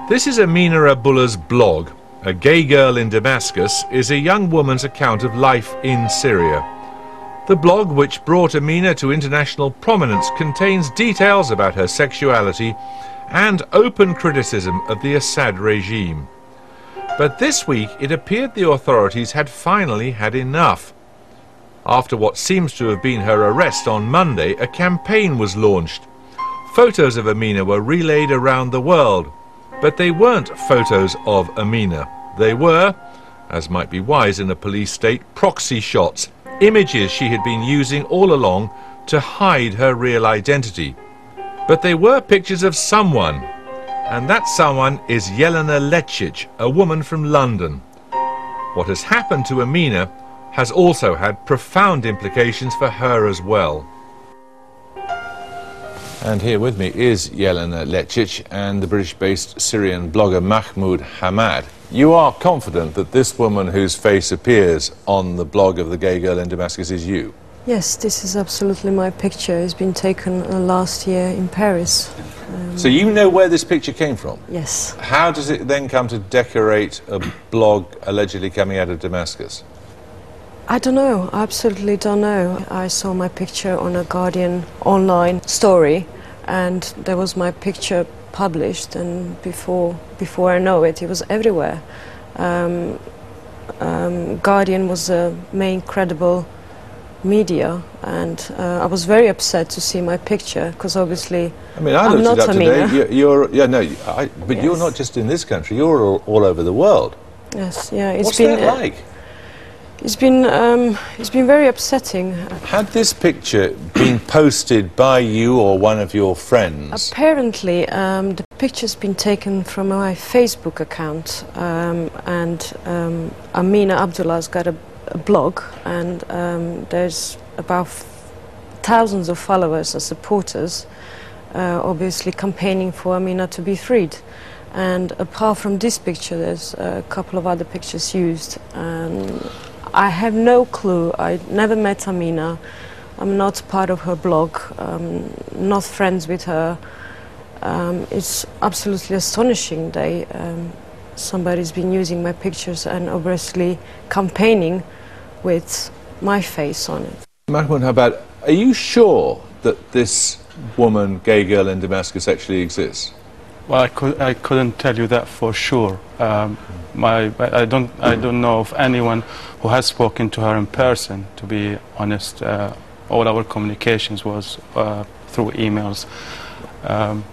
This is Amina Abullah's blog. A Gay Girl in Damascus is a young woman's account of life in Syria. The blog, which brought Amina to international prominence, contains details about her sexuality and open criticism of the Assad regime. But this week it appeared the authorities had finally had enough. After what seems to have been her arrest on Monday, a campaign was launched. Photos of Amina were relayed around the world, but they weren't photos of Amina. They were, as might be wise in a police state, proxy shots, images she had been using all along to hide her real identity. But they were pictures of someone, and that someone is Jelena Lecic, a woman from London. What has happened to Amina has also had profound implications for her as well. And here with me is Jelena Lecic and the British-based Syrian blogger Mahmoud Hamad. You are confident that this woman whose face appears on the blog of the Gay Girl in Damascus is you? Yes, this is absolutely my picture. It's been taken last year in Paris. So you know where this picture came from? Yes. How does it then come to decorate a blog allegedly coming out of Damascus? I don't know, I absolutely don't know. I saw my picture on a Guardian online story, and there was my picture published, and before I know it, it was everywhere. Guardian was the main credible media, and I was very upset to see my picture, because obviously I'm not Amina. But yes. You're not just in this country, you're all over the world. Yes, yeah. What's that like? It's been very upsetting. Had this picture been posted by you or one of your friends? Apparently, the picture's been taken from my Facebook account, and Amina Abdullah's got a blog, and there's about thousands of followers and supporters, obviously campaigning for Amina to be freed. And apart from this picture, there's a couple of other pictures used. I have no clue. I never met Amina. I'm not part of her blog. Not friends with her. It's absolutely astonishing that somebody's been using my pictures and obviously campaigning with my face on it. Mahmoud Hamad, are you sure that this woman, Gay Girl in Damascus, actually exists? Well, I couldn't tell you that for sure. I don't know of anyone who has spoken to her in person. To be honest, all our communications was through emails.